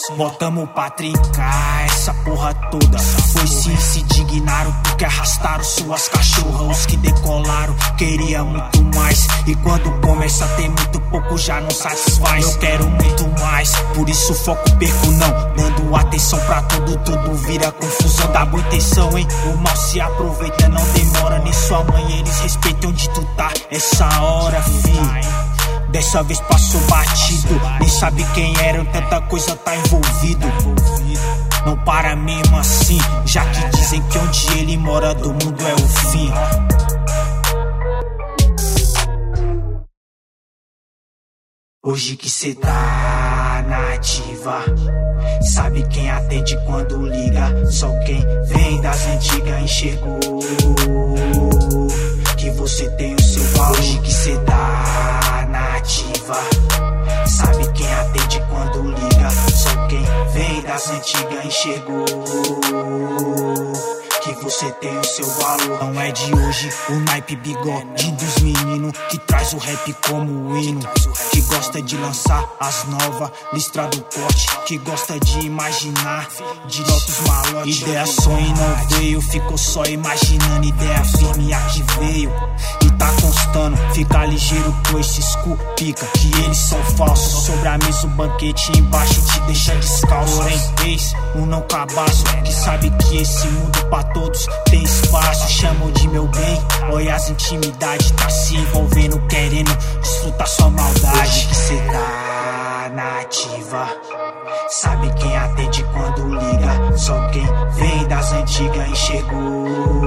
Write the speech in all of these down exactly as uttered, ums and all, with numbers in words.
Botamos pra trincar essa porra toda. Pois sim, se dignaram porque arrastaram suas cachorras. Os que decolaram queria muito mais, e quando começa a ter muito pouco já não satisfaz. Eu quero muito mais, por isso foco perco não. Dando atenção pra tudo, tudo vira confusão. Dá boa intenção, hein? O mal se aproveita, não demora. Nem sua mãe, eles respeitam onde tu tá essa hora, fi. Dessa vez passou batido, nem sabe quem era, tanta coisa tá envolvido. Não para mesmo assim, já que dizem que onde ele mora do mundo é o fim. Hoje que cê tá na ativa, sabe quem atende quando liga. Só quem vem das antigas enxergou que você tem o seu valor. Hoje que cê tá na ativa, sabe quem atende quando liga. Só quem vem das antigas enxergou que você tem o seu valor. Não é de hoje o naipe bigode dos meninos que traz o rap como hino, que gosta de lançar as novas, listra do pote, que gosta de imaginar de outros malotes. Ideia sonho e não veio, ficou só imaginando. Ideia firme aqui veio e tá constando. Fica ligeiro com esses cu pica, que eles são falsos. Sobre a mesa o banquete embaixo te deixa descalço. Porém, eis um não cabaço que sabe que esse mundo pra todos tem espaço. Chamam de meu bem, olha as intimidades, tá se envolvendo, querendo desfrutar sua maldade. Hoje que cê tá na ativa, sabe quem atende quando liga. Só quem vem das antigas enxergou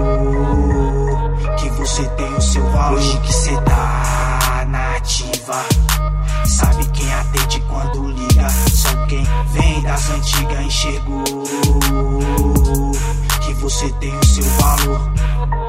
que você tem o seu valor. Hoje que cê tá na ativa, sabe quem atende quando liga. Só quem vem das antigas enxergou que você tem o seu valor.